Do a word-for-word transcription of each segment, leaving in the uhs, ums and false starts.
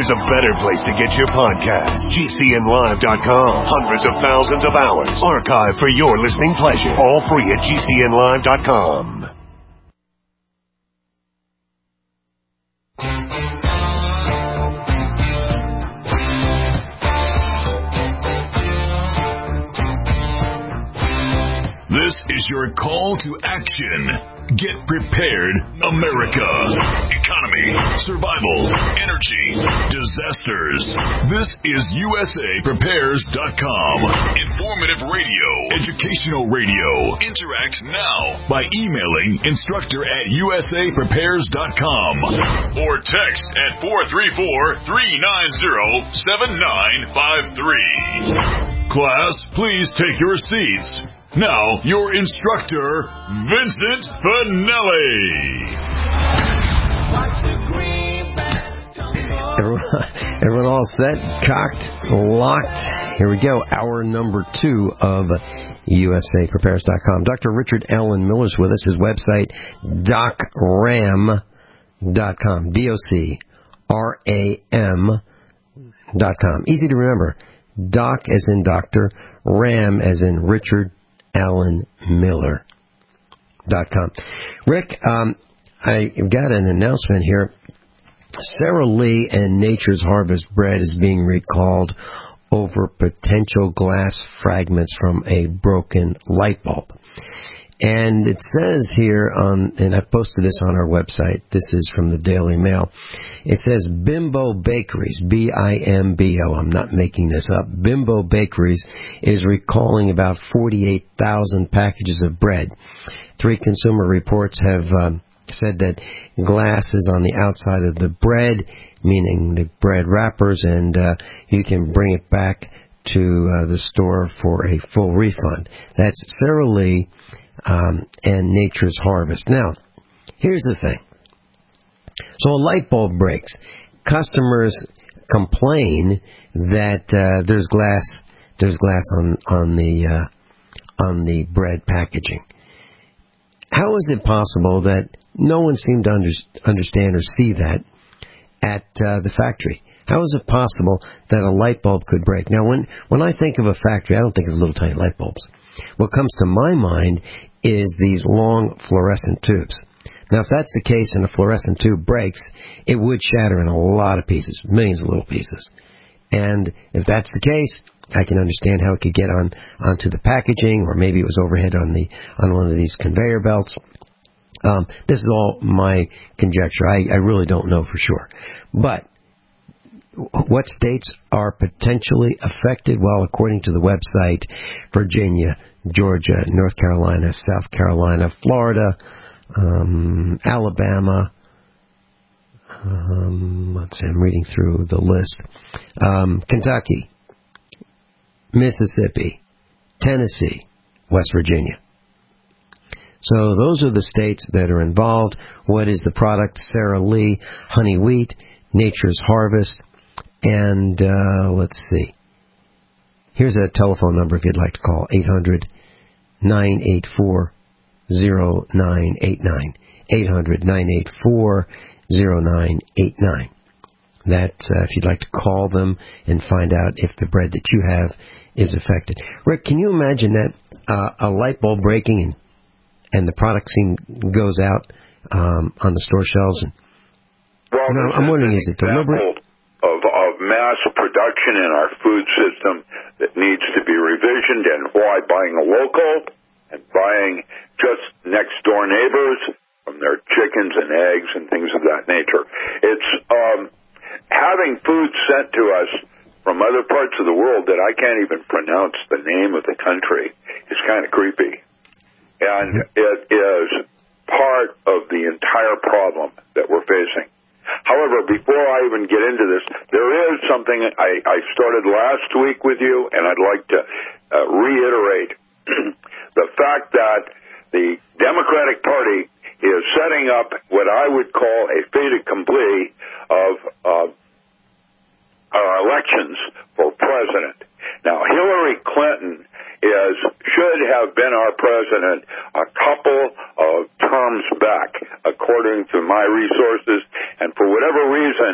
there's a better place to get your podcast. G C N live dot com. Hundreds of thousands of hours archived for your listening pleasure. All free at G C N live dot com. This is your call to action. Get prepared, America. Economy, survival, energy, disasters. This is U S A Prepares dot com. Informative radio, educational radio. Interact now by emailing instructor at U S A Prepares dot com or text at four three four, three nine zero, seven nine five three. Class, please take your seats. Now, your instructor, Vincent Finelli. Everyone, everyone all set, cocked, locked. Here we go. Hour number two of U S A Prepares dot com. Doctor Richard Allen Miller's with us. His website, doc ram dot com. D O C R A M dot com. Easy to remember. Doc as in doctor, Ram as in Richard Allen Miller dot com. Rick, um, I got an announcement here. Sara Lee and Nature's Harvest bread is being recalled over potential glass fragments from a broken light bulb. And it says here on, and I posted this on our website, this is from the Daily Mail, it says Bimbo Bakeries, B I M B O, I'm not making this up, Bimbo Bakeries is recalling about forty-eight thousand packages of bread. Three Consumer Reports have um, said that glass is on the outside of the bread, meaning the bread wrappers, and uh, you can bring it back to uh, the store for a full refund. That's Sara Lee Um, and Nature's Harvest. Now, here's the thing. So a light bulb breaks. Customers complain that uh, there's glass, there's glass on on the uh, on the bread packaging. How is it possible that no one seemed to under, understand or see that at uh, the factory? How is it possible that a light bulb could break? Now, when when I think of a factory, I don't think of little tiny light bulbs. What comes to my mind is these long fluorescent tubes. Now, if that's the case and a fluorescent tube breaks, it would shatter in a lot of pieces, millions of little pieces. And if that's the case, I can understand how it could get on onto the packaging, or maybe it was overhead on the on one of these conveyor belts. Um, this is all my conjecture. I, I really don't know for sure. But what states are potentially affected? Well, according to the website, Virginia, Georgia, North Carolina, South Carolina, Florida, um, Alabama. Um, let's see, I'm reading through the list. Um, Kentucky, Mississippi, Tennessee, West Virginia. So those are the states that are involved. What is the product? Sara Lee, honey wheat, Nature's Harvest. And uh, let's see. Here's a telephone number if you'd like to call. eight hundred, nine eight four, zero nine eight nine. eight hundred, nine eight four, zero nine eight nine. That's uh, if you'd like to call them and find out if the bread that you have is affected. Rick, can you imagine that uh, a light bulb breaking and, and the product scene goes out um, on the store shelves? And, well, you know, I'm wondering, is it deliberate? Of, of mass production in our food system that needs to be revisioned, and why buying a local and buying just next door neighbors from their chickens and eggs and things of that nature. It's um, having food sent to us from other parts of the world that I can't even pronounce the name of the country is kind of creepy. And it is part of the entire problem that we're facing. However, before I even get into this, there is something I, I started last week with you, and I'd like to uh, reiterate the fact that the Democratic Party is setting up what I would call a fait accompli of uh, uh, elections for president. Now, Hillary Clinton is should have been our president a couple of terms back, according to my resources, and for whatever reason,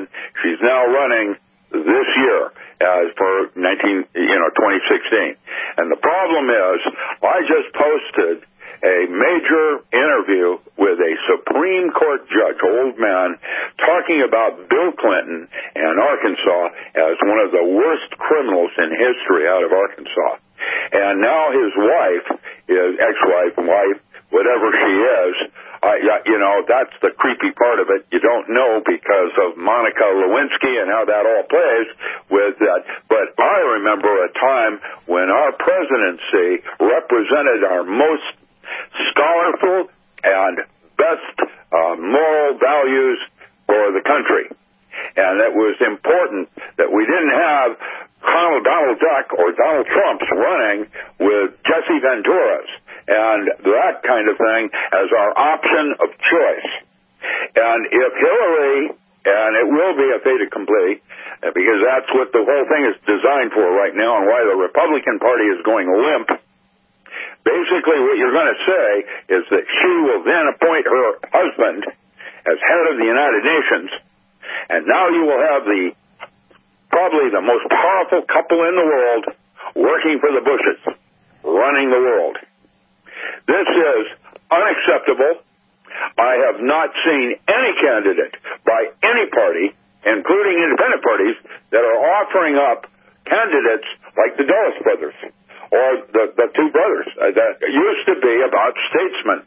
She's now running this year as per nineteen, you know, twenty sixteen. And the problem is, I just posted a major interview with a Supreme Court judge, old man, talking about Bill Clinton and Arkansas as one of the worst criminals in history out of Arkansas. And now his wife, is ex-wife, wife, whatever she is, I, you know, that's the creepy part of it. You don't know because of Monica Lewinsky and how that all plays with that. But I remember a time when our presidency represented our most scholarful and best uh, moral values for the country. And it was important that we didn't have Donald, Donald Duck or Donald Trump's running with Jesse Ventura's and that kind of thing as our option of choice. And if Hillary, and it will be a fait accompli, because that's what the whole thing is designed for right now and why the Republican Party is going limp, basically what you're going to say is that she will then appoint her husband as head of the United Nations, and now you will have the probably the most powerful couple in the world working for the Bushes, running the world. This is unacceptable. I have not seen any candidate by any party, including independent parties, that are offering up candidates like the Dulles brothers or the, the two brothers uh, that used to be about statesmen.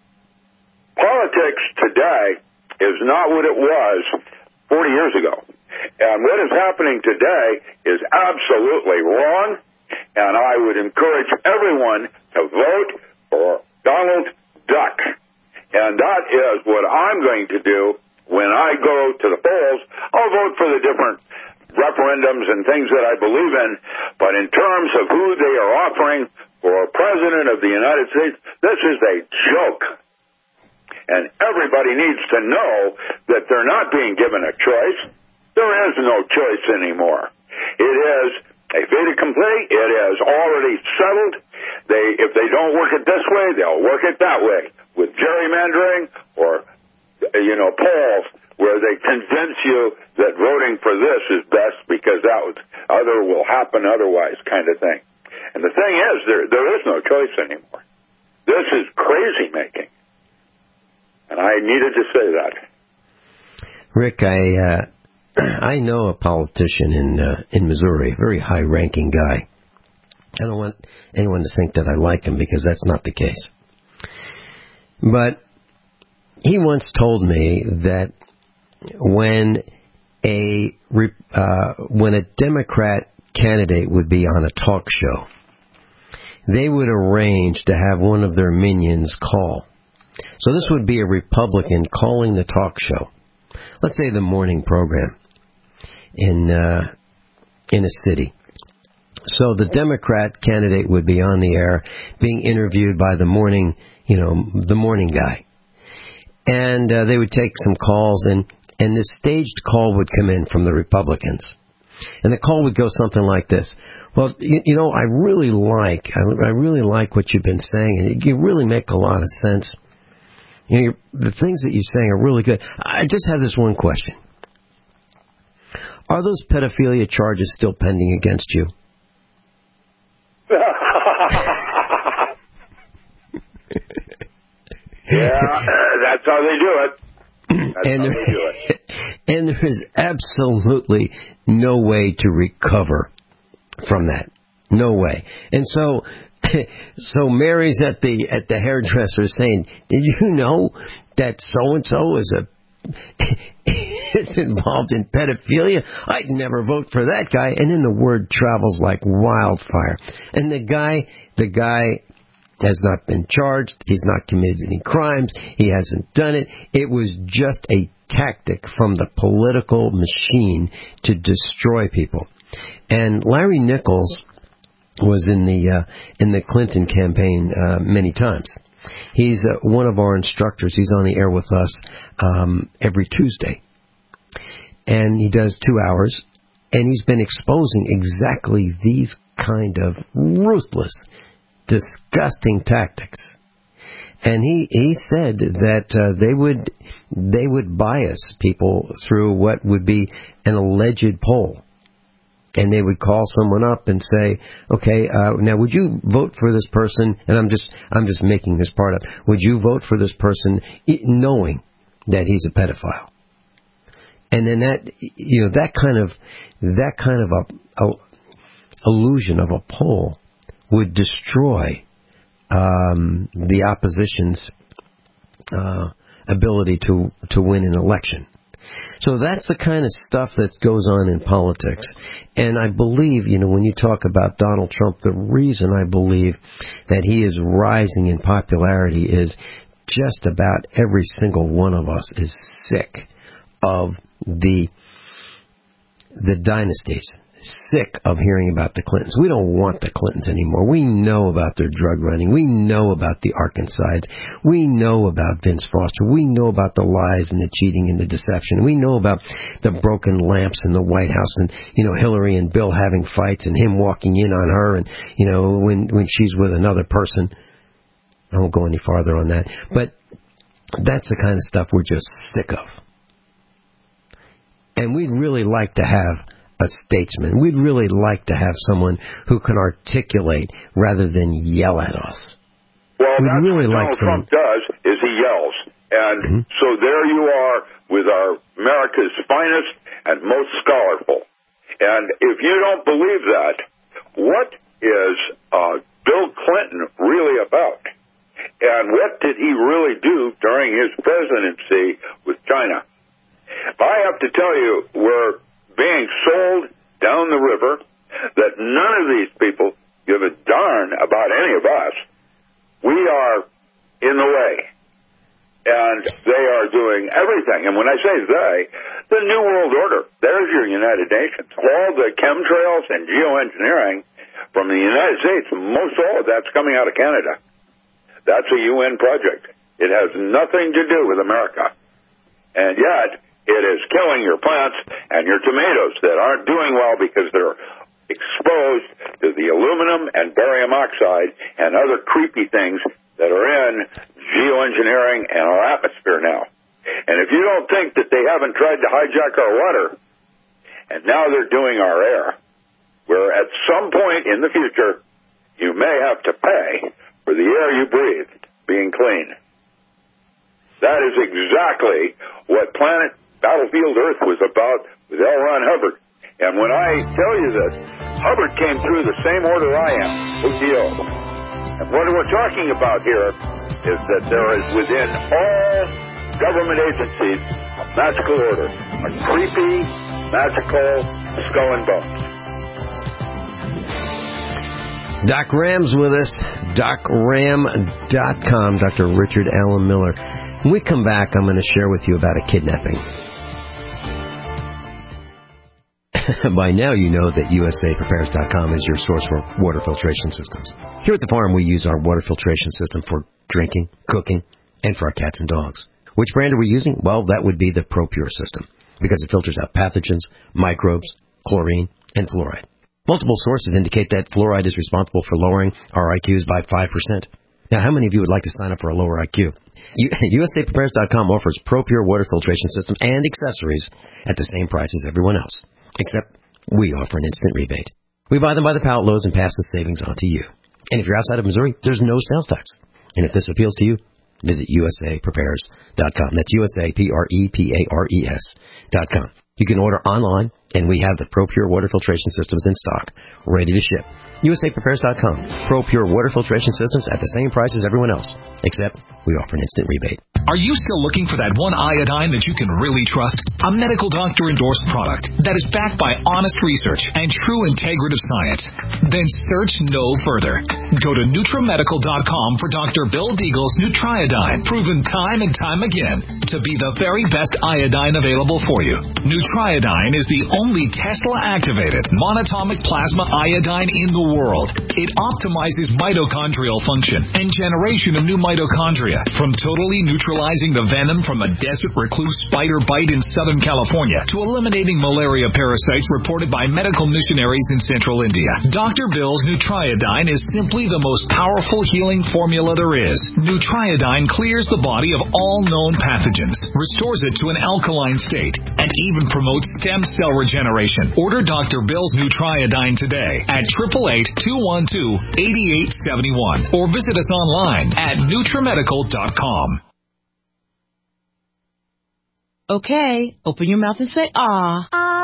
Politics today is not what it was forty years ago. And what is happening today is absolutely wrong, and I would encourage everyone to vote for Donald Duck. And that is what I'm going to do when I go to the polls. I'll vote for the different referendums and things that I believe in, but in terms of who they are offering for president of the United States, this is a joke. And everybody needs to know that they're not being given a choice. There is no choice anymore. It is a fait accompli. It is already settled. They, if they don't work it this way, they'll work it that way with gerrymandering or, you know, polls where they convince you that voting for this is best because that was, other will happen otherwise kind of thing. And the thing is, there there is no choice anymore. This is crazy making. And I needed to say that. Rick, I uh, I know a politician in uh, in Missouri, a very high-ranking guy. I don't want anyone to think that I like him because that's not the case. But he once told me that when a uh, when a Democrat candidate would be on a talk show, they would arrange to have one of their minions call. So this would be a Republican calling the talk show. Let's say the morning program in uh, in a city. So the Democrat candidate would be on the air being interviewed by the morning, you know, the morning guy. And uh, they would take some calls, and, and this staged call would come in from the Republicans. And the call would go something like this. Well, you, you know, I really like, I, I really like what you've been saying, and you really make a lot of sense. You know, you're, the things that you're saying are really good. I just have this one question. Are those pedophilia charges still pending against you? Yeah, uh, that's how they do it. That's and, how they do it. And there is absolutely no way to recover from that. No way. And so, so Mary's at the at the hairdresser saying, "Did you know that so and so is a is involved in pedophilia? I'd never vote for that guy." And then the word travels like wildfire. And the guy, the guy. has not been charged. He's not committed any crimes. He hasn't done it. It was just a tactic from the political machine to destroy people. And Larry Nichols was in the uh, in the Clinton campaign uh, many times. He's uh, one of our instructors. He's on the air with us um, every Tuesday, and he does two hours. And he's been exposing exactly these kind of ruthless, disgusting tactics. And he, he said that uh, they would they would bias people through what would be an alleged poll. And they would call someone up and say, okay, uh, now would you vote for this person? And I'm just I'm just making this part up. Would you vote for this person knowing that he's a pedophile? And then that, you know, that kind of that kind of a, a illusion of a poll would destroy um, the opposition's uh, ability to to win an election. So that's the kind of stuff that goes on in politics. And I believe, you know, when you talk about Donald Trump, the reason I believe that he is rising in popularity is just about every single one of us is sick of the the dynasties. Sick of hearing about the Clintons. We don't want the Clintons anymore. We know about their drug running. We know about the Arkancides. We know about Vince Foster. We know about the lies and the cheating and the deception. We know about the broken lamps in the White House and, you know, Hillary and Bill having fights and him walking in on her and, you know, when, when she's with another person. I won't go any farther on that. But that's the kind of stuff we're just sick of. And we'd really like to have a statesman. We'd really like to have someone who can articulate rather than yell at us. Well, We'd that's really what like Donald someone... Trump does, is he yells. And mm-hmm. so there you are with our America's finest and most scholarful. And if you don't believe that, what is uh, Bill Clinton really about? And what did he really do during his presidency with China? I have to tell you, we're being sold down the river that none of these people give a darn about any of us. We are in the way. And they are doing everything. And when I say they, the New World Order, there's your United Nations. All the chemtrails and geoengineering from the United States, most all of that's coming out of Canada. That's a U N project. It has nothing to do with America. And yet, it is killing your plants and your tomatoes that aren't doing well because they're exposed to the aluminum and barium oxide and other creepy things that are in geoengineering and our atmosphere now. And if you don't think that they haven't tried to hijack our water, and now they're doing our air, where at some point in the future, you may have to pay for the air you breathe being clean. That is exactly what Planet Battlefield Earth was about with L. Ron Hubbard. And when I tell you this, Hubbard came through the same order I am, O T O. And what we're talking about here is that there is within all government agencies a magical order, a creepy, magical skull and bones. Doc Ram's with us, doc ram dot com, Doctor Richard Allen Miller. When we come back, I'm going to share with you about a kidnapping. By now you know that U S A Prepares dot com is your source for water filtration systems. Here at the farm, we use our water filtration system for drinking, cooking, and for our cats and dogs. Which brand are we using? Well, that would be the ProPure system, because it filters out pathogens, microbes, chlorine, and fluoride. Multiple sources indicate that fluoride is responsible for lowering our I Qs by five percent. Now, how many of you would like to sign up for a lower I Q? U S A Prepares dot com offers ProPure water filtration systems and accessories at the same price as everyone else, except we offer an instant rebate. We buy them by the pallet loads and pass the savings on to you. And if you're outside of Missouri, there's no sales tax. And if this appeals to you, visit U S A Prepares dot com. That's U S A P R E P A R E S dot com. You can order online, and we have the ProPure water filtration systems in stock, ready to ship. U S A Prepares dot com. ProPure water filtration systems at the same price as everyone else, except we offer an instant rebate. Are you still looking for that one iodine that you can really trust? A medical doctor-endorsed product that is backed by honest research and true integrative science? Then search no further. Go to NutriMedical dot com for Doctor Bill Deagle's Nutriodine, proven time and time again to be the very best iodine available for you. Nutriodine is the only Tesla-activated monatomic plasma iodine in the world. It optimizes mitochondrial function and generation of new mitochondria, from totally neutralizing the venom from a desert recluse spider bite in Southern California to eliminating malaria parasites reported by medical missionaries in central India. Doctor Bill's Nutriodine is simply truly the most powerful healing formula there is. Nutriodine clears the body of all known pathogens, restores it to an alkaline state, and even promotes stem cell regeneration. Order Doctor Bill's Nutriodine today at eight eight eight, two one two, eight eight seven one or visit us online at nutrimedical dot com. Okay, open your mouth and say, ah.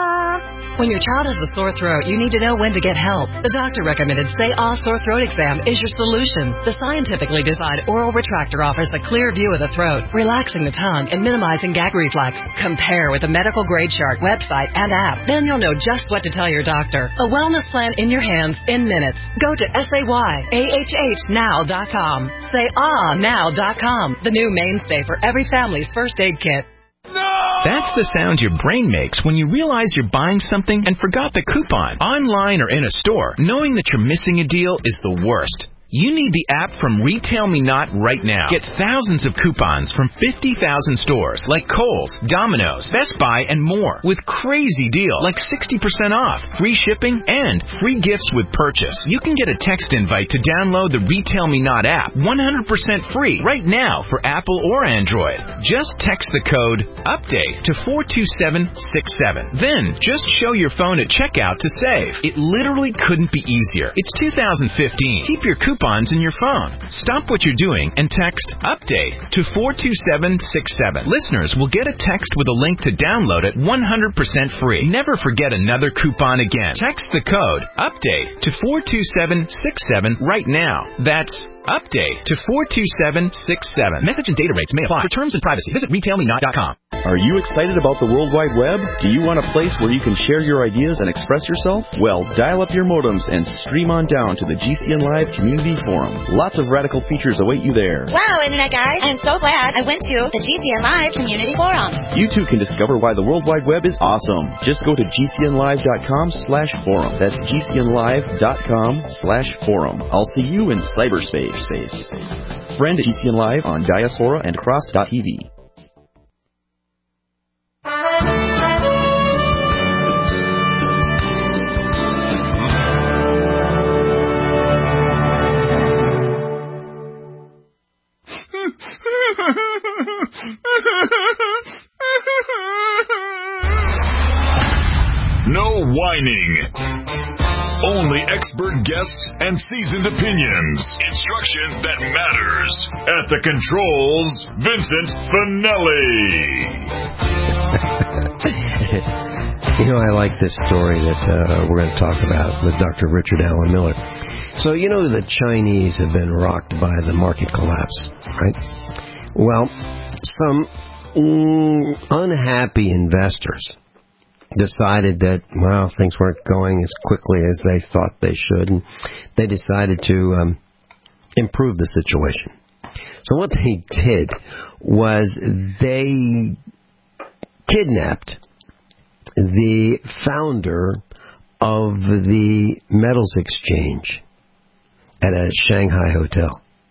Ah. When your child has a sore throat, you need to know when to get help. The doctor recommended Say Ah Sore Throat Exam is your solution. The scientifically designed oral retractor offers a clear view of the throat, relaxing the tongue and minimizing gag reflex. Compare with the Medical Grade Chart website and app. Then you'll know just what to tell your doctor. A wellness plan in your hands in minutes. Go to S A Y A H H now dot com. Say Ah now dot com, the new mainstay for every family's first aid kit. That's the sound your brain makes when you realize you're buying something and forgot the coupon. Online or in a store, knowing that you're missing a deal is the worst. You need the app from Retail Me Not right now. Get thousands of coupons from fifty thousand stores like Kohl's, Domino's, Best Buy, and more with crazy deals like sixty percent off, free shipping, and free gifts with purchase. You can get a text invite to download the Retail Me Not app one hundred percent free right now for Apple or Android. Just text the code UPDATE to four two seven six seven. Then just show your phone at checkout to save. It literally couldn't be easier. It's two thousand fifteen. Keep your coupons in your phone. Stop what you're doing and text UPDATE to four two seven six seven. Listeners will get a text with a link to download it one hundred percent free. Never forget another coupon again. Text the code UPDATE to four two seven six seven right now. That's UPDATE to four two seven six seven. Message and data rates may apply. For terms and privacy, visit retail me not dot com. Are you excited about the World Wide Web? Do you want a place where you can share your ideas and express yourself? Well, dial up your modems and stream on down to the G C N Live Community Forum. Lots of radical features await you there. Wow, Internet guys, I'm so glad I went to the G C N Live Community Forum. You too can discover why the World Wide Web is awesome. Just go to G C N live dot com slash forum. That's G C N live dot com slash forum. I'll see you in cyberspace. Space. Friend G C N Live on Diaspora and Cross dot T V. No whining. Only expert guests and seasoned opinions. Instruction that matters. At the controls, Vincent Finelli. You know, I like this story that uh, we're going to talk about with Doctor Richard Allen Miller. So, you know, the Chinese have been rocked by the market collapse, right? Well, some mm, unhappy investors decided that, well, things weren't going as quickly as they thought they should, and they decided to um, improve the situation. So what they did was they kidnapped the founder of the metals exchange at a Shanghai hotel.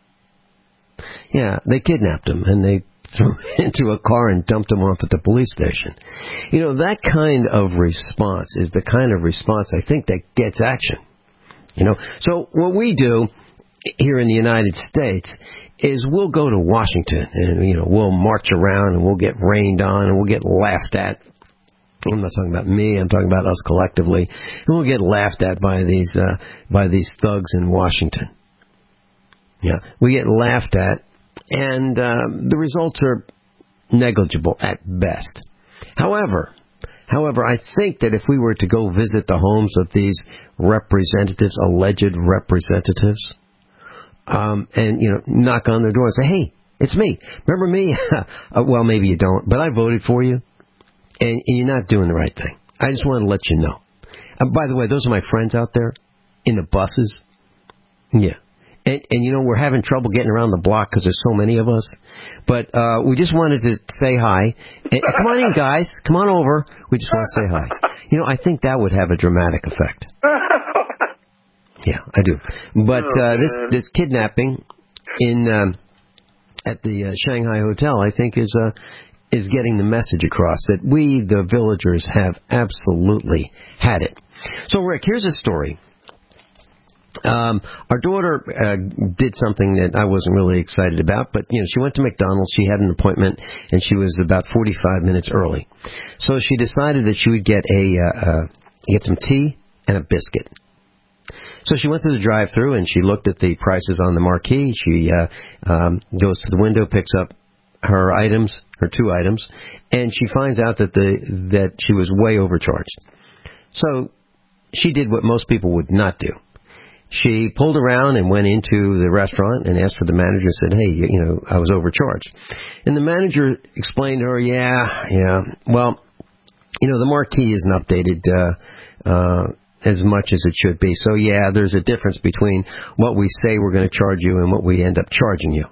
Yeah, they kidnapped him, and they threw him into a car and dumped him off at the police station. You know, that kind of response is the kind of response I think that gets action. You know, so what we do here in the United States is we'll go to Washington and, you know, we'll march around and we'll get rained on and we'll get laughed at. I'm not talking about me, I'm talking about us collectively. And we'll get laughed at by these uh, by these thugs in Washington. Yeah, we get laughed at, and uh, the results are negligible at best. However, however, I think that if we were to go visit the homes of these representatives, alleged representatives, um, and, you know, knock on their door and say, hey, it's me. Remember me? uh, well, maybe you don't, but I voted for you, and, and you're not doing the right thing. I just want to let you know. Uh, by the way, those are my friends out there in the buses. Yeah. And, and, you know, we're having trouble getting around the block because there's so many of us. But uh, we just wanted to say hi. And, come on in, guys. Come on over. We just want to say hi. You know, I think that would have a dramatic effect. Yeah, I do. But uh, this this kidnapping in um, at the uh, Shanghai hotel, I think, is uh, is getting the message across that we, the villagers, have absolutely had it. So, Rick, here's a story Um, our daughter uh, did something that I wasn't really excited about, but you know, she went to McDonald's. She had an appointment, and she was about forty-five minutes early. So she decided that she would get a uh, uh, get some tea and a biscuit. So she went to the drive-thru and she looked at the prices on the marquee. She uh, um, goes to the window, picks up her items, her two items, and she finds out that the that she was way overcharged. So she did what most people would not do. She pulled around and went into the restaurant and asked for the manager and said, hey, you, you know, I was overcharged. And the manager explained to her, yeah, yeah, well, you know, the marquee isn't updated uh, uh, as much as it should be. So, yeah, there's a difference between what we say we're going to charge you and what we end up charging you.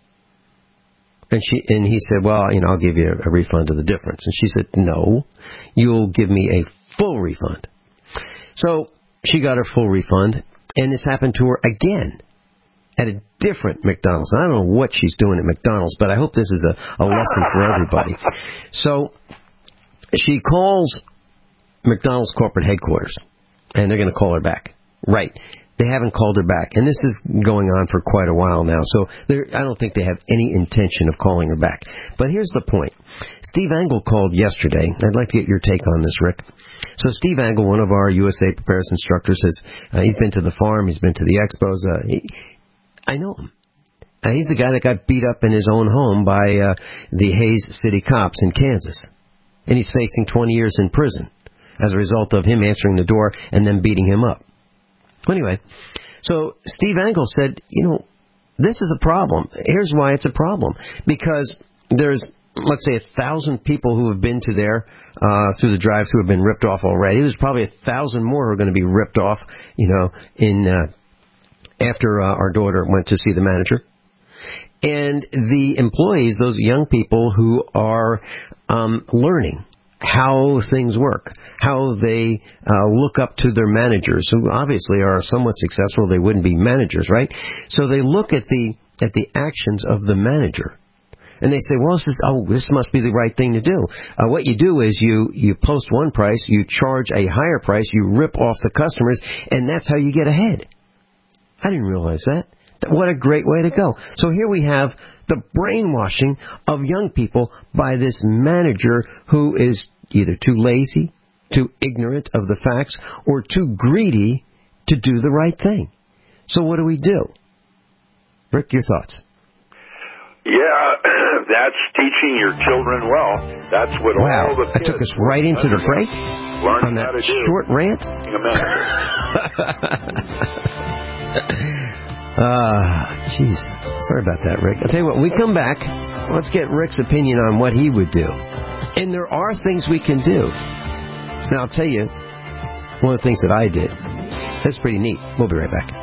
And she and he said, well, you know, I'll give you a, a refund of the difference. And she said, no, you'll give me a full refund. So she got her full refund. And this happened to her again at a different McDonald's. I don't know what she's doing at McDonald's, but I hope this is a, a lesson for everybody. So she calls McDonald's corporate headquarters, and they're going to call her back. Right. They haven't called her back. And this is going on for quite a while now. So I don't think they have any intention of calling her back. But here's the point. Steve Angle called yesterday. I'd like to get your take on this, Rick. So Steve Angle, one of our U S A Prepares instructors, says uh, he's been to the farm, he's been to the expos. Uh, he, I know him. Uh, he's the guy that got beat up in his own home by uh, the Hays City cops in Kansas. And he's facing twenty years in prison as a result of him answering the door and then beating him up. Anyway, so Steve Angle said, you know, this is a problem. Here's why it's a problem. Because there's, let's say, a thousand people who have been to there uh, through the drive-thru have been ripped off already. There's probably a thousand more who are going to be ripped off, you know, in uh, after uh, our daughter went to see the manager. And the employees, those young people who are um, learning how things work, how they uh, look up to their managers, who obviously are somewhat successful. They wouldn't be managers, right? So they look at the at the actions of the manager. And they say, well, this is, oh, this must be the right thing to do. Uh, what you do is you, you post one price, you charge a higher price, you rip off the customers, and that's how you get ahead. I didn't realize that. What a great way to go. So here we have the brainwashing of young people by this manager who is either too lazy, too ignorant of the facts, or too greedy to do the right thing. So what do we do? Rick, your thoughts? Yeah, that's teaching your children well. That's what wow, all the kids... That took us right into the break on that short rant. Ah, uh, jeez. Sorry about that, Rick. I'll tell you what, when we come back, let's get Rick's opinion on what he would do. And there are things we can do. Now, I'll tell you, one of the things that I did, that's pretty neat. We'll be right back.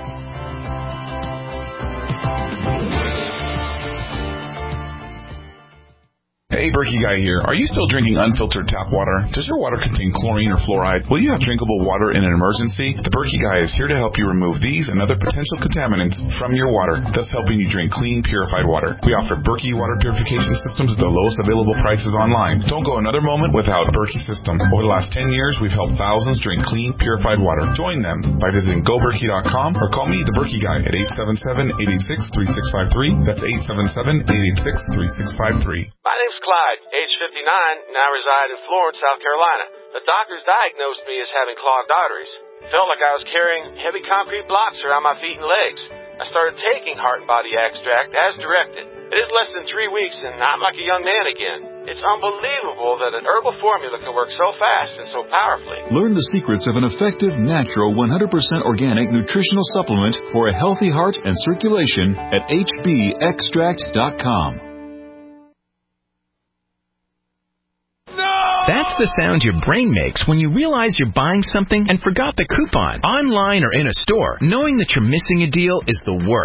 Hey, Berkey Guy here. Are you still drinking unfiltered tap water? Does your water contain chlorine or fluoride? Will you have drinkable water in an emergency? The Berkey Guy is here to help you remove these and other potential contaminants from your water, thus helping you drink clean, purified water. We offer Berkey water purification systems at the lowest available prices online. Don't go another moment without Berkey system. Over the last ten years, we've helped thousands drink clean, purified water. Join them by visiting go berkey dot com or call me, the Berkey Guy, at eight seven seven, eight eight six, three six five three. That's eight seven seven, eight eight six, three six five three. My name's Clyde, age fifty-nine, and I reside in Florence, South Carolina. The doctors diagnosed me as having clogged arteries. Felt like I was carrying heavy concrete blocks around my feet and legs. I started taking Heart and Body Extract as directed. It is less than three weeks, and I'm like a young man again. It's unbelievable that an herbal formula can work so fast and so powerfully. Learn the secrets of an effective, natural, one hundred percent organic nutritional supplement for a healthy heart and circulation at h b extract dot com. That's the sound your brain makes when you realize you're buying something and forgot the coupon. Online or in a store, knowing that you're missing a deal is the worst.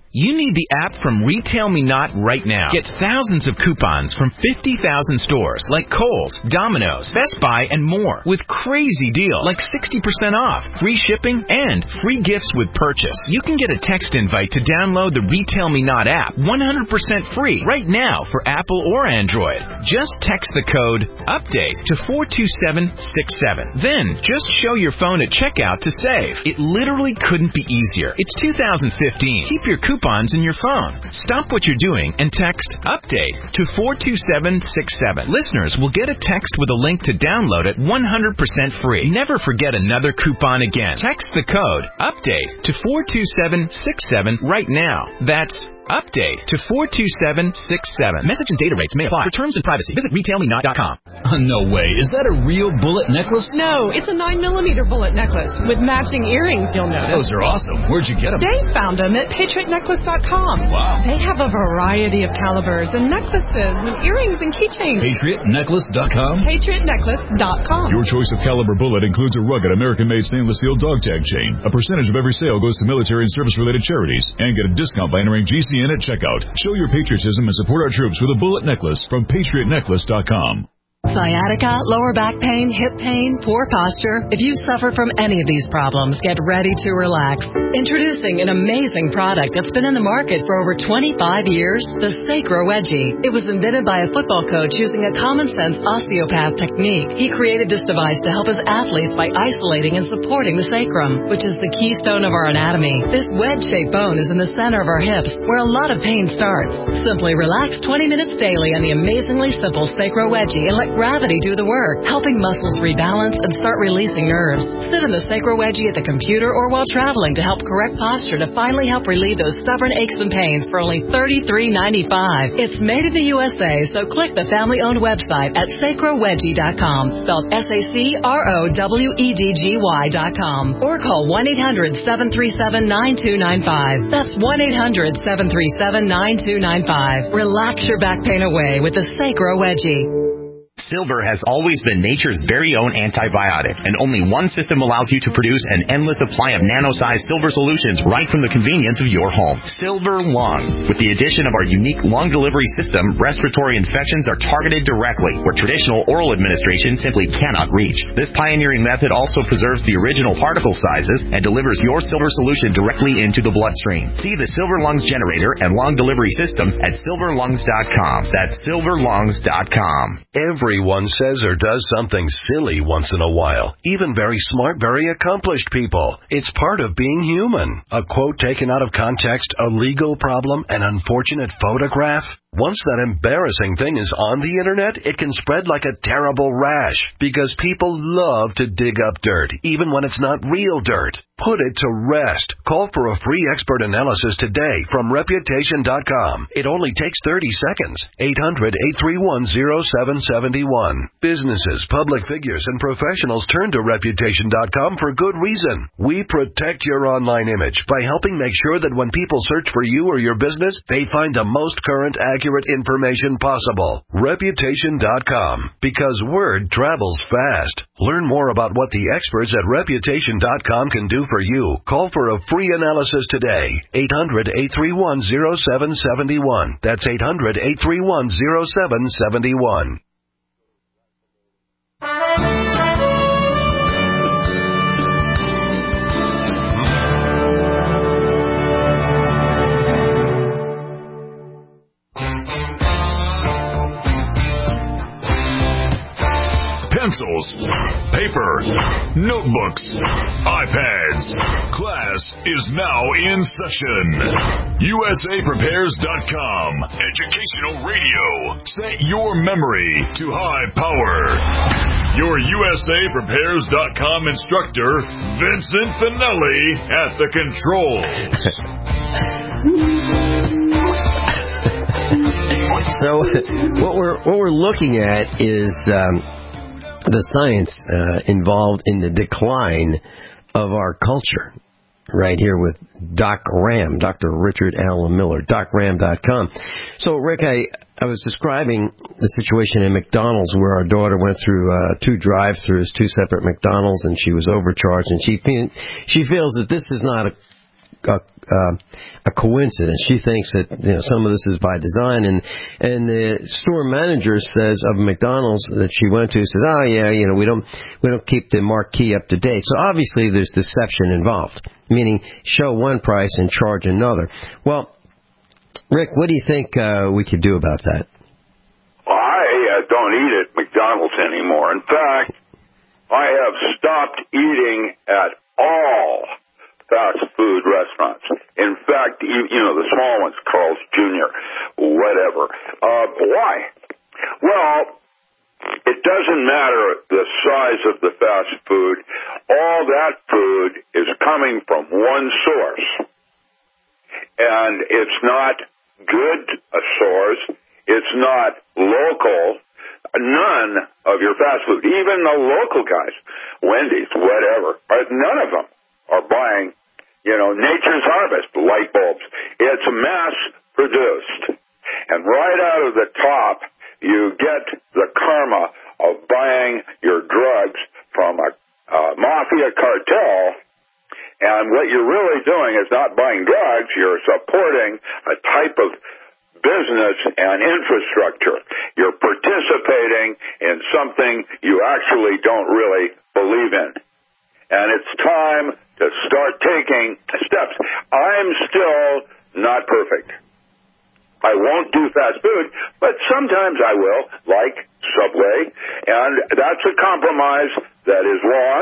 You need the app from Retail Me Not right now. Get thousands of coupons from fifty thousand stores like Kohl's, Domino's, Best Buy, and more with crazy deals like sixty percent off, free shipping, and free gifts with purchase. You can get a text invite to download the Retail Me Not app one hundred percent free right now for Apple or Android. Just text the code UPDATE to four two seven six seven. Then just show your phone at checkout to save. It literally couldn't be easier. It's two thousand fifteen. Keep your coupons coupons in your phone. Stop what you're doing and text UPDATE to four two seven six seven. Listeners will get a text with a link to download it one hundred percent free. Never forget another coupon again. Text the code UPDATE to four two seven six seven right now. That's UPDATE to four two seven six seven. Message and data rates may apply. For terms and privacy, visit retail me not dot com. Uh, no way. Is that a real bullet necklace? No, it's a nine millimeter bullet necklace with matching earrings, you'll notice. Those are awesome. Where'd you get them? Dave found them at patriot necklace dot com. Wow. They have a variety of calibers and necklaces and earrings and keychains. patriot necklace dot com? patriot necklace dot com. Your choice of caliber bullet includes a rugged American-made stainless steel dog tag chain. A percentage of every sale goes to military and service-related charities. And get a discount by entering G C N at checkout. Show your patriotism and support our troops with a bullet necklace from patriot necklace dot com. Sciatica, lower back pain, hip pain, poor posture. If you suffer from any of these problems, get ready to relax. Introducing an amazing product that's been in the market for over twenty-five years, the Sacro Wedgie. It was invented by a football coach using a common-sense osteopath technique. He created this device to help his athletes by isolating and supporting the sacrum, which is the keystone of our anatomy. This wedge-shaped bone is in the center of our hips, where a lot of pain starts. Simply relax twenty minutes daily on the amazingly simple Sacro Wedgie and let gravity do the work, helping muscles rebalance and start releasing nerves. Sit in the Sacro Wedgie at the computer or while traveling to help correct posture to finally help relieve those stubborn aches and pains for only thirty-three ninety-five. It's made in the U S A, so click the family-owned website at sacro wedgie dot com, spelled S A C R O W E D G Y dot com, or call one eight hundred seven three seven nine two nine five. That's one eight hundred seven three seven nine two nine five. Relax your back pain away with the Sacro Wedgie. Silver has always been nature's very own antibiotic, and only one system allows you to produce an endless supply of nano-sized silver solutions right from the convenience of your home. Silver Lungs. With the addition of our unique lung delivery system, respiratory infections are targeted directly, where traditional oral administration simply cannot reach. This pioneering method also preserves the original particle sizes and delivers your silver solution directly into the bloodstream. See the Silver Lungs generator and lung delivery system at silver lungs dot com. That's silver lungs dot com. Every Everyone says or does something silly once in a while. Even very smart, very accomplished people. It's part of being human. A quote taken out of context, a legal problem, an unfortunate photograph. Once that embarrassing thing is on the internet, it can spread like a terrible rash because people love to dig up dirt, even when it's not real dirt. Put it to rest. Call for a free expert analysis today from reputation dot com. It only takes thirty seconds. eight hundred eight three one oh seven seven one. Businesses, public figures, and professionals turn to reputation dot com for good reason. We protect your online image by helping make sure that when people search for you or your business, they find the most current, accurate information possible. reputation dot com. Because word travels fast. Learn more about what the experts at reputation dot com can do for you. Call for a free analysis today. eight hundred eight three one oh seven seven one. That's eight hundred eight three one oh seven seven one. Pencils, paper, notebooks, iPads. Class is now in session. U S A Prepares dot com. Educational radio. Set your memory to high power. Your U S A Prepares dot com instructor, Vincent Finelli, at the controls. So what we're what we're looking at is um, the science uh, involved in the decline of our culture. Right here with Doc Ram, Doctor Richard Allen Miller, doc ram dot com. So, Rick, I, I was describing the situation in McDonald's where our daughter went through uh, two drive-thrus, two separate McDonald's, and she was overcharged, and she fe- she feels that this is not a a, uh, a coincidence. She thinks that you know some of this is by design, and and the store manager says of McDonald's that she went to says, oh yeah, you know we don't we don't keep the marquee up to date. So obviously there's deception involved, meaning show one price and charge another. Well, Rick, what do you think uh, we could do about that? I uh, don't eat at McDonald's anymore. In fact, I have stopped eating at all fast food restaurants. In fact, you, you know, the small ones, Carl's Junior, whatever. Uh, why? Well, it doesn't matter the size of the fast food. All that food is coming from one source. And it's not good a source. It's not local. None of your fast food, even the local guys, Wendy's, whatever, none of them are buying, you know, Nature's Harvest light bulbs. It's mass produced. And right out of the top, you get the karma of buying your drugs from a uh, mafia cartel. And what you're really doing is not buying drugs, you're supporting a type of business and infrastructure. You're participating in something you actually don't really believe in. And it's time to start taking steps. I'm still not perfect. I won't do fast food, but sometimes I will, like Subway, and that's a compromise that is wrong,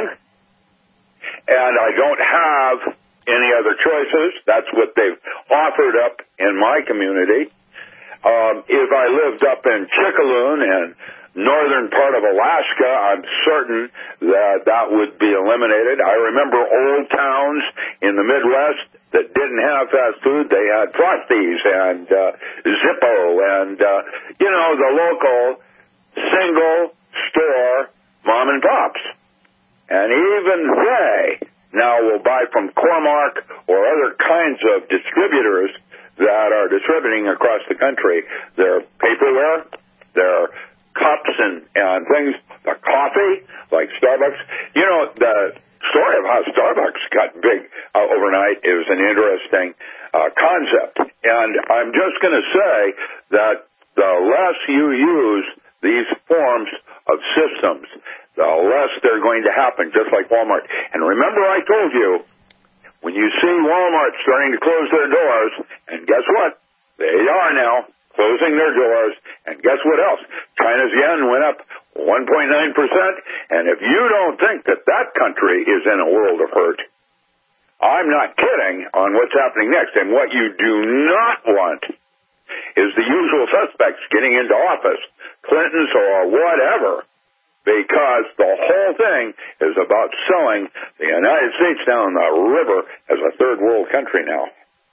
and I don't have any other choices. That's what they've offered up in my community. Um, if I lived up in Chickaloon and northern part of Alaska, I'm certain that that would be eliminated. I remember old towns in the Midwest that didn't have fast food. They had Frosties and uh, Zippo and, uh, you know, the local single-store mom and pops. And even they now will buy from Core-Mark or other kinds of distributors that are distributing across the country their paperware, their cups and, and things, the coffee, like Starbucks. You know, the story of how Starbucks got big uh, overnight is an interesting uh, concept. And I'm just going to say that the less you use these forms of systems, the less they're going to happen, just like Walmart. And remember I told you, when you see Walmart starting to close their doors, and guess what? They are now closing their doors, and guess what else? China's yen went up one point nine percent, and if you don't think that that country is in a world of hurt, I'm not kidding on what's happening next. And what you do not want is the usual suspects getting into office, Clintons or whatever, because the whole thing is about selling the United States down the river as a third world country now.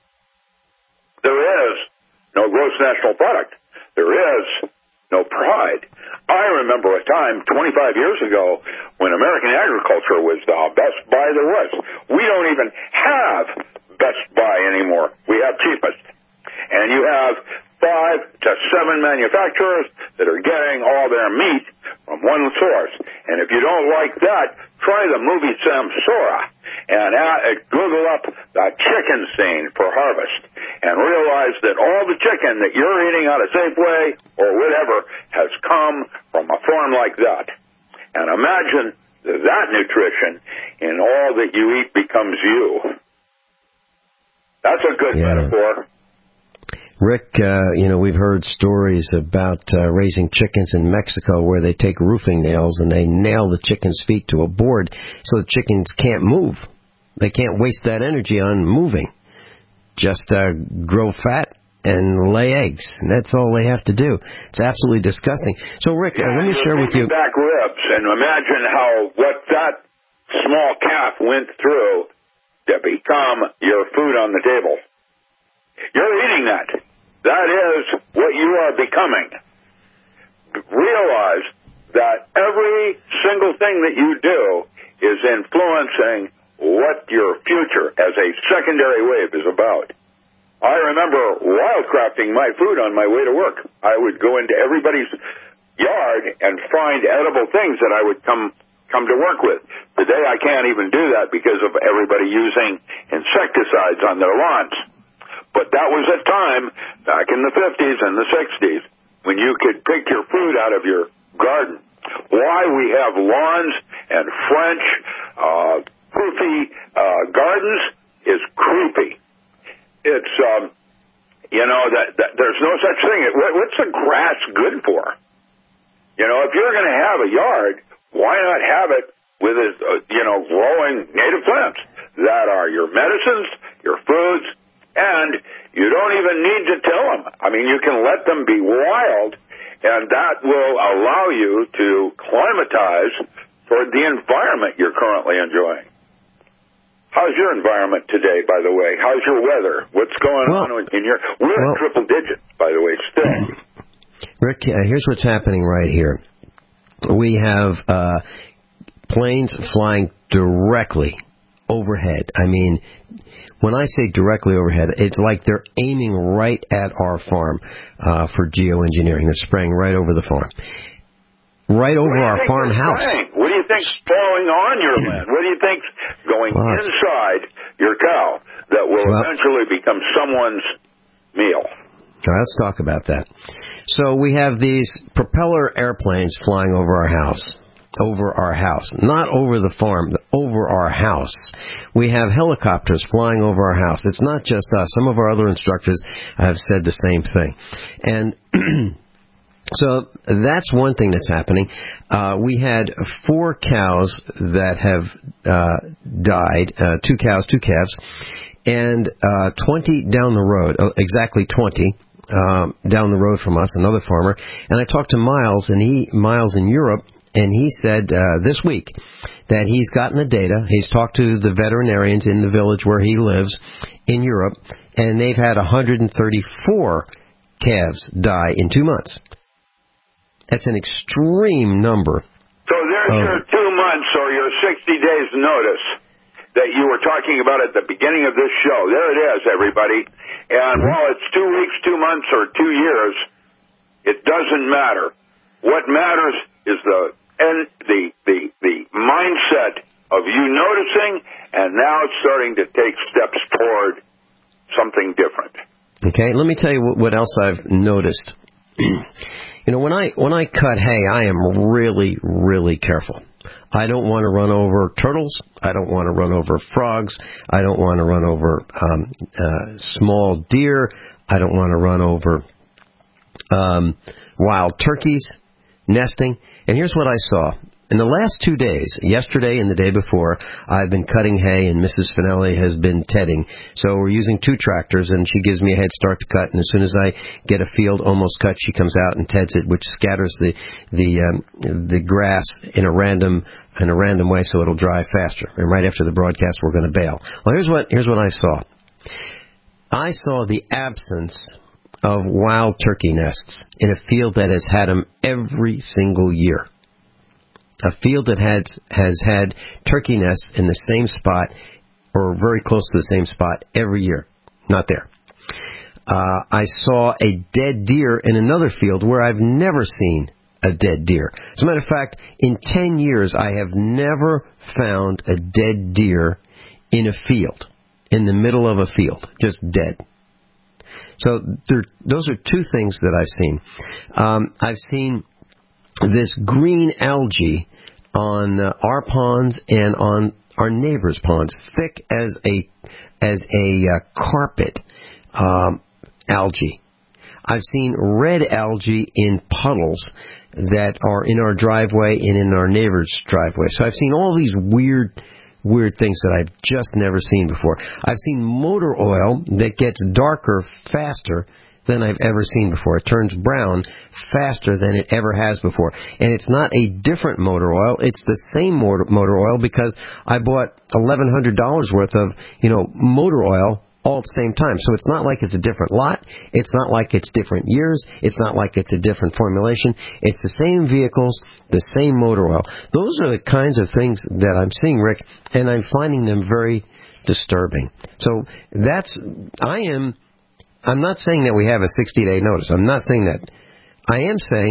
There is no gross national product. There is no pride. I remember a time twenty-five years ago when American agriculture was the best buy there was. We don't even have Best Buy anymore. We have cheapest. And you have five to seven manufacturers that are getting all their meat from one source. And if you don't like that, try the movie Samsora and uh, Google up the chicken scene for harvest and realize that all the chicken that you're eating out of Safeway or whatever has come from a farm like that. And imagine that nutrition in all that you eat becomes you. That's a good yeah. metaphor. Rick, uh, you know, we've heard stories about uh, raising chickens in Mexico where they take roofing nails and they nail the chicken's feet to a board so the chickens can't move. They can't waste that energy on moving. Just uh, grow fat and lay eggs. And that's all they have to do. It's absolutely disgusting. So, Rick, yeah, uh, let me share with you. Back ribs, and imagine how what that small calf went through to become your food on the table. You're eating that. That is what you are becoming. Realize that every single thing that you do is influencing what your future as a secondary wave is about. I remember wildcrafting my food on my way to work. I would go into everybody's yard and find edible things that I would come come to work with. Today I can't even do that because of everybody using insecticides on their lawns. But that was a time back in the fifties and the sixties when you could pick your food out of your garden. Why we have lawns and French uh, poofy uh, gardens is creepy. It's, um, you know, that, that there's no such thing. What's the grass good for? You know, if you're going to have a yard, why not have it with, a, uh, you know, growing native plants that are your medicines, your foods, and you don't even need to till them. I mean, you can let them be wild, and that will allow you to climatize toward the environment you're currently enjoying. How's your environment today, by the way? How's your weather? What's going well, on in your... We're well, in triple digits, by the way, still. Rick, uh, here's what's happening right here. We have uh, planes flying directly overhead. I mean, when I say directly overhead, it's like they're aiming right at our farm uh, for geoengineering. They're spraying right over the farm. Right over our farmhouse. What do you think's falling on your land? What do you think's going well, inside your cow that will well, eventually become someone's meal? Let's talk about that. So we have these propeller airplanes flying over our house. Over our house. Not over the farm, over our house. We have helicopters flying over our house. It's not just us. Some of our other instructors have said the same thing. And... So that's one thing that's happening. Uh, we had four cows that have uh, died, uh, two cows, two calves, and uh, twenty down the road, oh, exactly twenty um, down the road from us, another farmer. And I talked to Miles, and he Miles in Europe, and he said uh, this week that he's gotten the data. He's talked to the veterinarians in the village where he lives in Europe, and they've had one hundred thirty-four calves die in two months. That's an extreme number. So there's um, your two months or your sixty days notice that you were talking about at the beginning of this show. There it is, everybody. And mm-hmm. while it's two weeks, two months, or two years, it doesn't matter. What matters is the and the, the, the mindset of you noticing and now starting to take steps toward something different. Okay, let me tell you what, what else I've noticed. You know, when I when I cut hay, I am really, really careful. I don't want to run over turtles. I don't want to run over frogs. I don't want to run over um, uh, small deer. I don't want to run over um, wild turkeys nesting. And here's what I saw. In the last two days, yesterday and the day before, I've been cutting hay and Missus Finelli has been tedding. So we're using two tractors and she gives me a head start to cut. And as soon as I get a field almost cut, she comes out and teds it, which scatters the the um, the grass in a random in a random way so it'll dry faster. And right after the broadcast, we're going to bale. Well, here's what here's what I saw. I saw the absence of wild turkey nests in a field that has had them every single year. A field that had, has had turkey nests in the same spot or very close to the same spot every year. Not there. Uh, I saw a dead deer in another field where I've never seen a dead deer. As a matter of fact, in ten years, I have never found a dead deer in a field, in the middle of a field, just dead. So there, those are two things that I've seen. Um, I've seen this green algae on uh, our ponds and on our neighbors' ponds, thick as a as a uh, carpet um, algae. I've seen red algae in puddles that are in our driveway and in our neighbor's driveway. So I've seen all these weird, weird things that I've just never seen before. I've seen motor oil that gets darker faster than I've ever seen before. It turns brown faster than it ever has before. And it's not a different motor oil. It's the same motor, motor oil because I bought eleven hundred dollars worth of, you know, motor oil all at the same time. So it's not like it's a different lot. It's not like it's different years. It's not like it's a different formulation. It's the same vehicles, the same motor oil. Those are the kinds of things that I'm seeing, Rick, and I'm finding them very disturbing. So that's, I am... I'm not saying that we have a sixty-day notice. I'm not saying that. I am saying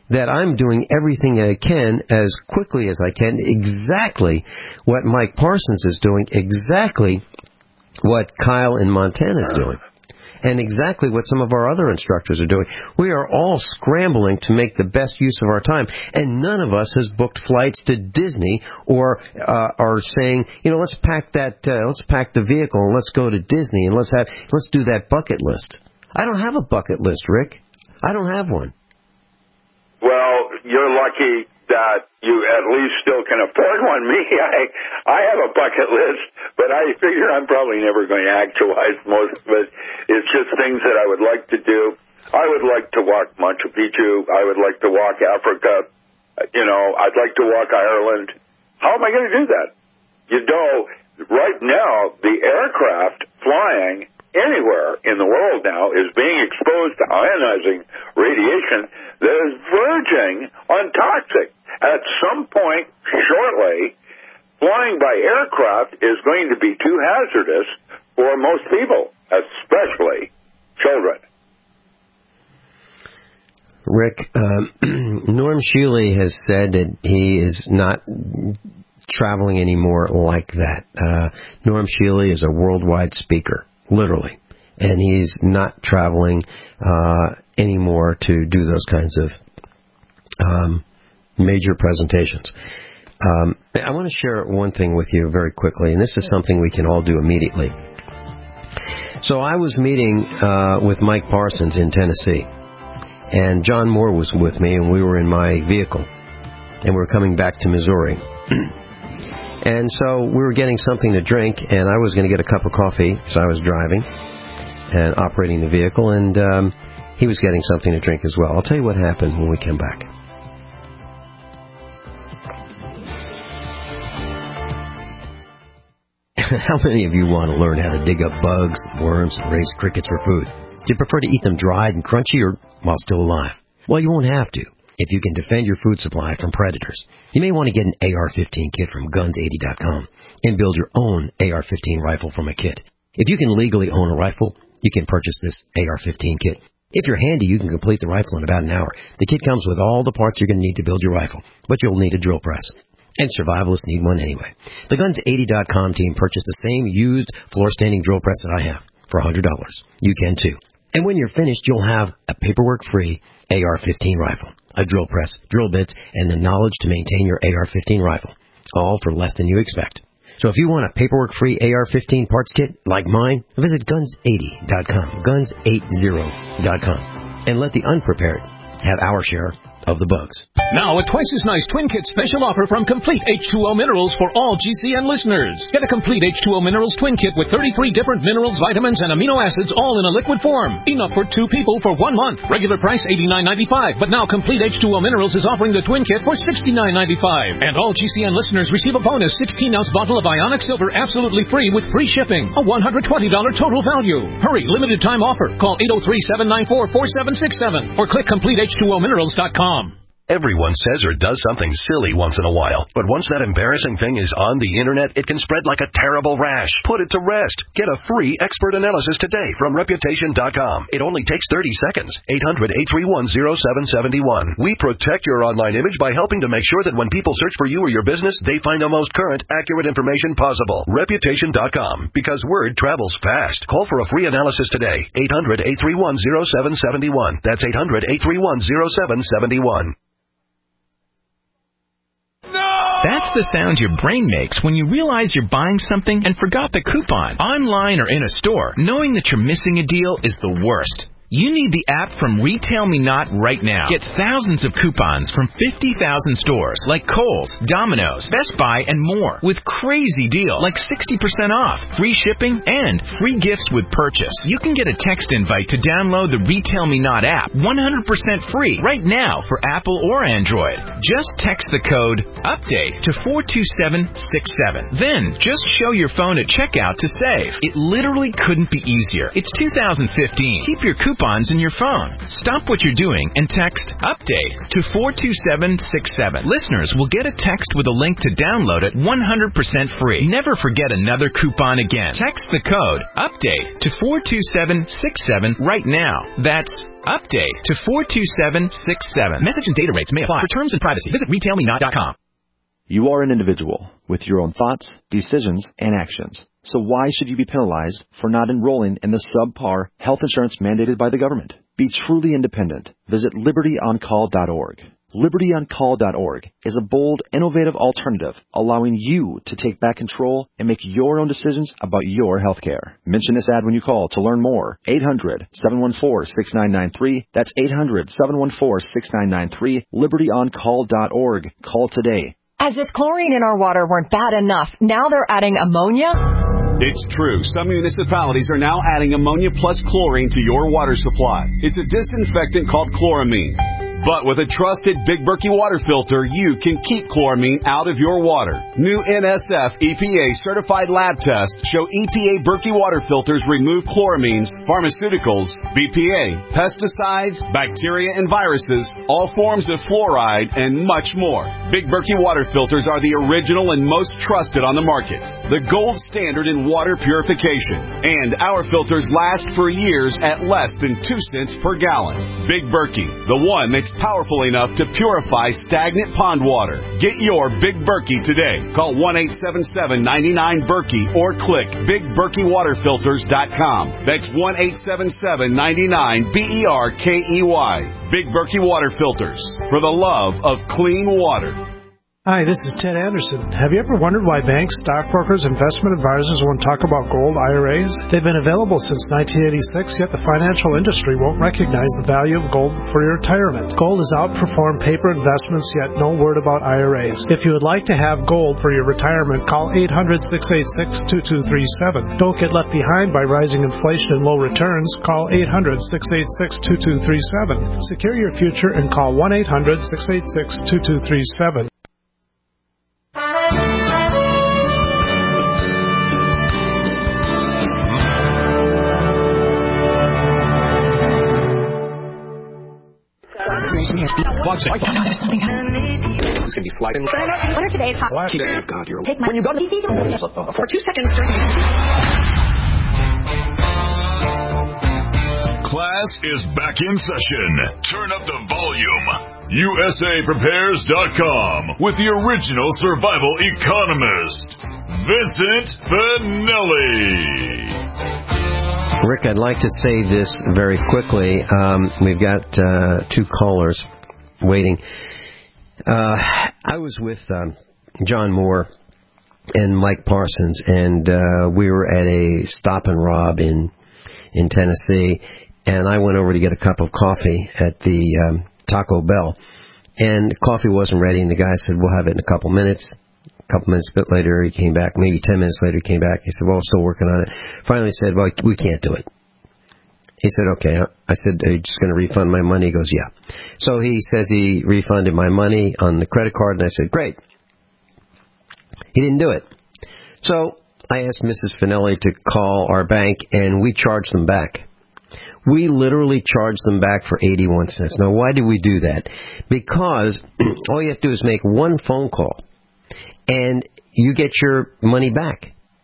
that I'm doing everything I can as quickly as I can, exactly what Mike Parsons is doing, exactly what Kyle in Montana is doing, and exactly what some of our other instructors are doing. We are all scrambling to make the best use of our time, and none of us has booked flights to Disney or uh, are saying, you know, let's pack that, uh, let's pack the vehicle and let's go to Disney and let's have, let's do that bucket list. I don't have a bucket list, Rick. I don't have one. Well, you're lucky that you at least still can afford one. Me, I I have a bucket list, but I figure I'm probably never going to actualize most of it. It's just things that I would like to do. I would like to walk Machu Picchu. I would like to walk Africa. You know, I'd like to walk Ireland. How am I going to do that? You know, right now, the aircraft flying anywhere in the world now is being exposed to ionizing radiation that is verging on toxic. At some point shortly, flying by aircraft is going to be too hazardous for most people, especially children. Rick, um, Norm Shealy has said that he is not traveling anymore like that. Uh, Norm Shealy is a worldwide speaker. Literally. And he's not traveling uh, anymore to do those kinds of um, major presentations. Um, I want to share one thing with you very quickly, and this is something we can all do immediately. So I was meeting uh, with Mike Parsons in Tennessee, and John Moore was with me, and we were in my vehicle, and we were coming back to Missouri. And so we were getting something to drink, and I was going to get a cup of coffee because I was driving and operating the vehicle, and um, he was getting something to drink as well. I'll tell you what happened when we came back. How many of you want to learn how to dig up bugs, worms, and raise crickets for food? Do you prefer to eat them dried and crunchy or while still alive? Well, you won't have to if you can defend your food supply from predators. You may want to get an A R fifteen kit from guns eighty dot com and build your own A R fifteen rifle from a kit. If you can legally own a rifle, you can purchase this A R fifteen kit. If you're handy, you can complete the rifle in about an hour. The kit comes with all the parts you're going to need to build your rifle, but you'll need a drill press. And survivalists need one anyway. The guns eighty dot com team purchased the same used floor-standing drill press that I have for one hundred dollars. You can too. And when you're finished, you'll have a paperwork-free A R fifteen rifle, a drill press, drill bits, and the knowledge to maintain your A R fifteen rifle, all for less than you expect. So if you want a paperwork-free A R fifteen parts kit like mine, visit guns eighty dot com, guns eighty dot com, and let the unprepared have our share of the bugs. Now, a twice as nice Twin Kit special offer from Complete H two O Minerals for all G C N listeners. Get a Complete H two O Minerals Twin Kit with thirty-three different minerals, vitamins, and amino acids all in a liquid form. Enough for two people for one month. Regular price eighty-nine ninety-five, but now Complete H two O Minerals is offering the Twin Kit for sixty-nine ninety-five. And all G C N listeners receive a bonus sixteen ounce bottle of Ionic Silver absolutely free with free shipping. A one hundred twenty dollars total value. Hurry, limited time offer. Call eight oh three, seven nine four, four seven six seven or click complete h two o minerals dot com. Everyone says or does something silly once in a while, but once that embarrassing thing is on the internet, it can spread like a terrible rash. Put it to rest. Get a free expert analysis today from reputation dot com. It only takes thirty seconds. eight hundred, eight three one, oh seven seven one. We protect your online image by helping to make sure that when people search for you or your business, they find the most current, accurate information possible. reputation dot com. Because word travels fast. Call for a free analysis today. eight hundred, eight three one, oh seven seven one. That's eight hundred, eight three one, oh seven seven one. That's the sound your brain makes when you realize you're buying something and forgot the coupon. Online or in a store, knowing that you're missing a deal is the worst. You need the app from Retail Me Not right now. Get thousands of coupons from fifty thousand stores like Kohl's, Domino's, Best Buy, and more with crazy deals like sixty percent off, free shipping, and free gifts with purchase. You can get a text invite to download the Retail Me Not app one hundred percent free right now for Apple or Android. Just text the code UPDATE to four two seven six seven. Then just show your phone at checkout to save. It literally couldn't be easier. It's two thousand fifteen. Keep your coupons in your phone. Stop what you're doing and text UPDATE to four two seven six seven. Listeners will get a text with a link to download it one hundred percent free. Never forget another coupon again. Text the code UPDATE to four two seven six seven right now. That's Update to four two seven six seven. Message and data rates may apply. For terms and privacy, visit retail me not dot com. You are an individual with your own thoughts, decisions, and actions. So why should you be penalized for not enrolling in the subpar health insurance mandated by the government? Be truly independent. Visit liberty on call dot org. liberty on call dot org is a bold, innovative alternative allowing you to take back control and make your own decisions about your health care. Mention this ad when you call to learn more. eight hundred, seven one four, six nine nine three. That's eight hundred, seven one four, six nine nine three. liberty on call dot org. Call today. As if chlorine in our water weren't bad enough, now they're adding ammonia? It's true. Some municipalities are now adding ammonia plus chlorine to your water supply. It's a disinfectant called chloramine. But with a trusted Big Berkey water filter, you can keep chloramine out of your water. New N S F E P A certified lab tests show E P A Berkey water filters remove chloramines, pharmaceuticals, B P A, pesticides, bacteria and viruses, all forms of fluoride, and much more. Big Berkey water filters are the original and most trusted on the market. The gold standard in water purification. And our filters last for years at less than two cents per gallon. Big Berkey, the one that's powerful enough to purify stagnant pond water. Get your Big Berkey today. Call one eight seven seven, nine nine, Berkey or click big berkey water filters dot com. That's one eight seven seven, nine nine, B E R K E Y. Big Berkey Water Filters, for the love of clean water. Hi, this is Ted Anderson. Have you ever wondered why banks, stockbrokers, investment advisors won't talk about gold I R As? They've been available since nineteen eighty-six, yet the financial industry won't recognize the value of gold for your retirement. Gold has outperformed paper investments, yet no word about I R As. If you would like to have gold for your retirement, call eight hundred, six eight six, two two three seven. Don't get left behind by rising inflation and low returns. Call eight hundred, six eight six, two two three seven. Secure your future and call one eight hundred, six eight six, two two three seven. Watch it. Oh, no, there's something happening. It's going to be sliding. What are today's hot? Watch it. Oh, God, you're... Take my... When you go to... For two seconds. Class is back in session. Turn up the volume. U S A Prepares dot com with the original survival economist, Vincent Finelli. Rick, I'd like to say this very quickly. Um, we've got uh, two callers waiting. Uh, I was with um, John Moore and Mike Parsons, and uh, we were at a Stop and Rob in in Tennessee, and I went over to get a cup of coffee at the um, Taco Bell, and the coffee wasn't ready, and the guy said, we'll have it in a couple minutes. A couple minutes a bit later, he came back. Maybe ten minutes later, he came back. He said, well, still working on it. Finally said, well, we can't do it. He said, okay. I said, are you just going to refund my money? He goes, yeah. So he says he refunded my money on the credit card, and I said, great. He didn't do it. So I asked Missus Finelli to call our bank, and we charged them back. We literally charged them back for eighty-one cents. Now, why did we do that? Because all you have to do is make one phone call, and you get your money back.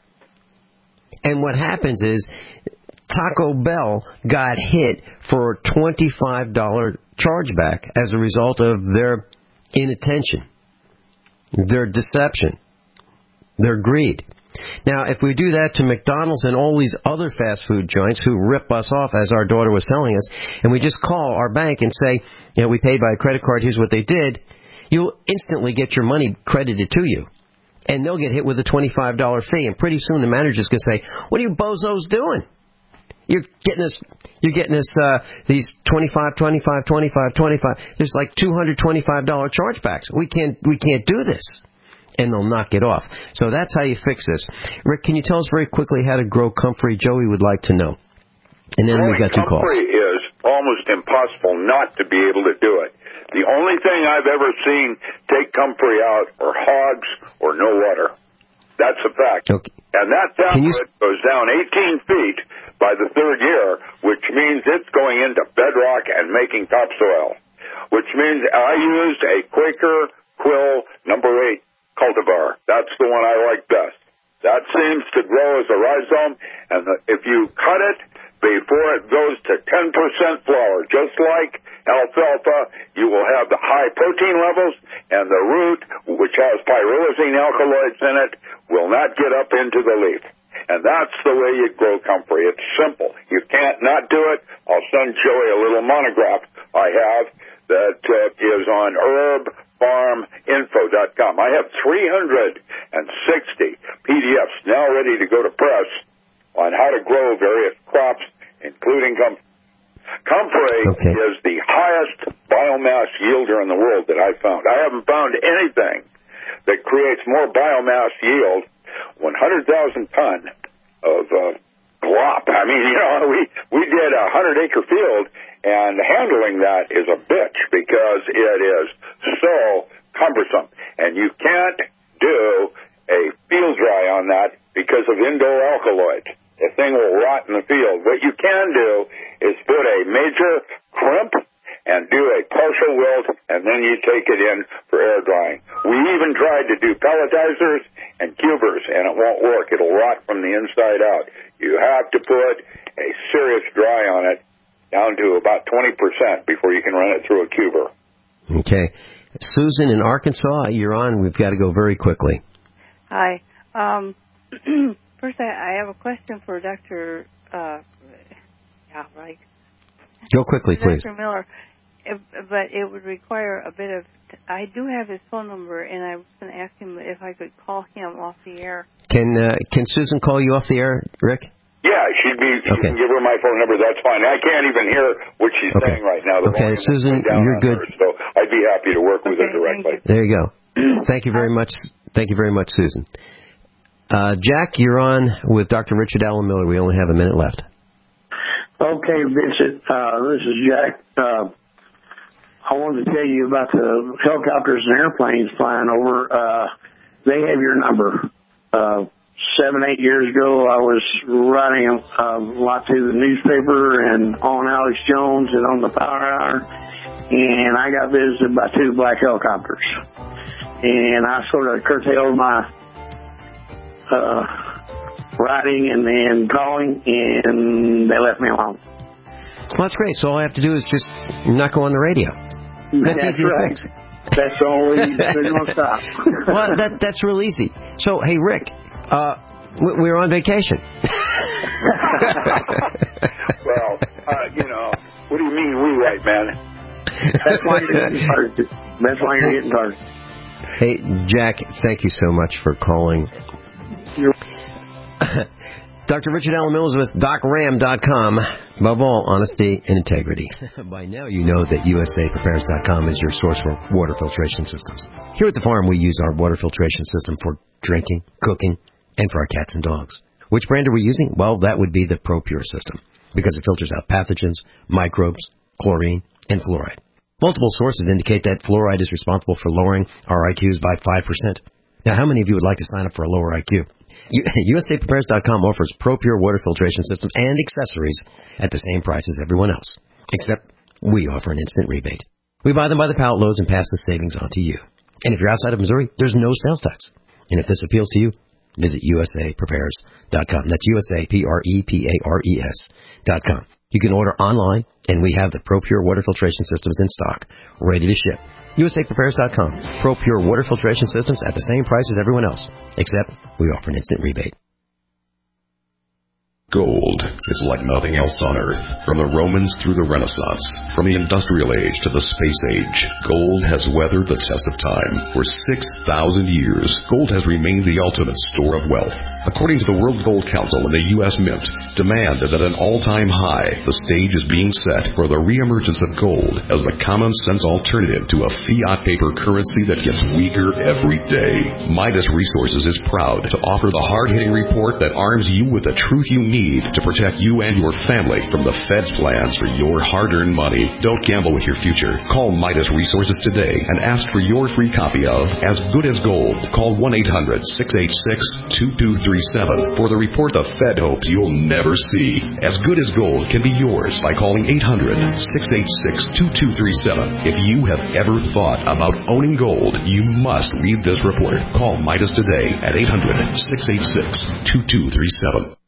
And what happens is Taco Bell got hit for a twenty-five dollars chargeback as a result of their inattention, their deception, their greed. Now, if we do that to McDonald's and all these other fast food joints who rip us off, as our daughter was telling us, and we just call our bank and say, you know, we paid by a credit card, here's what they did, you'll instantly get your money credited to you. And they'll get hit with a twenty-five dollars fee, and pretty soon the manager's going to say, what are you bozos doing? You're getting us, you're getting us uh, these twenty-five, twenty-five, twenty-five, twenty-five. There's like two hundred twenty-five dollars chargebacks. We can't, we can't do this. And they'll knock it off. So that's how you fix this. Rick, can you tell us very quickly how to grow comfrey? Joey would like to know. And then we got two calls. Comfrey is almost impossible not to be able to do it. The only thing I've ever seen take comfrey out are hogs or no water. That's a fact. Okay. And that downgrade you... goes down eighteen feet by the third year, which means it's going into bedrock and making topsoil, which means I used a Quaker Quill number eight cultivar. That's the one I like best. That seemes to grow as a rhizome, and if you cut it before it goes to ten percent flour. Just like alfalfa, you will have the high protein levels, and the root, which has pyrrolizine alkaloids in it, will not get up into the leaf. And that's the way you grow comfrey. It's simple. You can't not do it. I'll send Joey a little monograph I have that uh, is on herb farm info dot com. I have three hundred sixty P D Fs now ready to go to press on how to grow various crops, including comfrey. Comfrey okay. is the highest biomass yielder in the world that I've found. I haven't found anything that creates more biomass yield. one hundred thousand ton of uh, glop. I mean, you know, we, we did a one hundred acre field, and handling that is a bitch because it is so cumbersome. And you can't do a field dry on that because of indoor alkaloids. The thing will rot in the field. What you can do is put a major crimp and do a partial wilt, and then you take it in for air drying. We even tried to do pelletizers and cubers, and it won't work. It'll rot from the inside out. You have to put a serious dry on it down to about twenty percent before you can run it through a cuber. Okay. Susan in Arkansas, you're on. We've got to go very quickly. Hi. Um, first, I, I have a question for Doctor Uh, yeah, right. Go quickly, please. Doctor Miller, if, but it would require a bit of... I do have his phone number, and I was going to ask him if I could call him off the air. Can uh, can Susan call you off the air, Rick? Yeah, she'd be. She okay. can give her my phone number. That's fine. I can't even hear what she's okay. saying right now. The okay, Susan, you're good. Her, so I'd be happy to work with okay, her directly. You. There you go. Thank you very much. Thank you very much, Susan. Uh, Jack, you're on with Doctor Richard Allen Miller. We only have a minute left. Okay, Vincent. Uh, this is Jack. Uh, I wanted to tell you about the helicopters and airplanes flying over. Uh, they have your number. Uh, seven, eight years ago, I was writing a lot to the newspaper and on Alex Jones and on the Power Hour, and I got visited by two black helicopters. And I sort of curtailed my uh, writing and then calling, and they left me alone. Well, that's great. So all I have to do is just not go on the radio. That's, that's easy right. to fix. That's the only they're going to stop. Well, that, that's real easy. So, hey, Rick, uh, we're on vacation. Well, uh, you know, what do you mean we right, man? That's why you're getting targeted. That's why you're getting targeted. Hey, Jack, thank you so much for calling. You're Doctor Richard Allen Miller is with doc ram dot com. Above all, honesty and integrity. By now you know that U S A prepares dot com is your source for water filtration systems. Here at the farm, we use our water filtration system for drinking, cooking, and for our cats and dogs. Which brand are we using? Well, that would be the ProPure system, because it filters out pathogens, microbes, chlorine, and fluoride. Multiple sources indicate that fluoride is responsible for lowering our I Qs by five percent. Now, how many of you would like to sign up for a lower I Q? U S A prepares dot com offers ProPure water filtration systems and accessories at the same price as everyone else, except we offer an instant rebate. We buy them by the pallet loads and pass the savings on to you. And if you're outside of Missouri, there's no sales tax. And if this appeals to you, visit U S A prepares dot com. That's U S A P R E P A R E S dot com. You can order online, and we have the ProPure water filtration systems in stock, ready to ship. U S A prepares dot com. ProPure water filtration systems at the same price as everyone else, except we offer an instant rebate. Gold is like nothing else on Earth. From the Romans through the Renaissance, from the Industrial Age to the Space Age, gold has weathered the test of time. For six thousand years, gold has remained the ultimate store of wealth. According to the World Gold Council and the U S Mint, demand is at an all-time high. The stage is being set for the reemergence of gold as the common-sense alternative to a fiat paper currency that gets weaker every day. Midas Resources is proud to offer the hard-hitting report that arms you with the truth you need to protect you and your family from the Fed's plans for your hard-earned money. Don't gamble with your future. Call Midas Resources today and ask for your free copy of As Good as Gold. Call one eight hundred six eight six two two three seven for the report the Fed hopes you'll never see. As Good as Gold can be yours by calling eight hundred six eight six two two three seven. If you have ever thought about owning gold, you must read this report. Call Midas today at eight hundred six eight six two two three seven.